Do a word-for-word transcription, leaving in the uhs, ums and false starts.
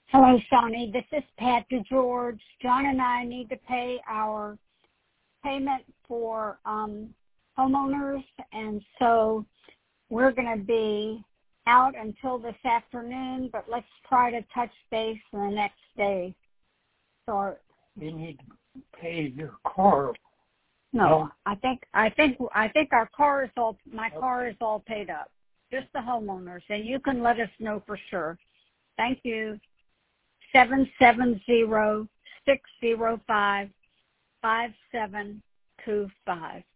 Hello, Shawnee. This is Pat DeGeorge. John and I need to pay our payment for um, homeowners, and so we're going to be out until this afternoon, but let's try to touch base the next day. So You need to pay your car. no, No. I think I think I think our car is all my Okay. car is all paid up. Just the homeowners, and you can let us know for sure. Thank you. Seven seven zero six zero five five seven two five.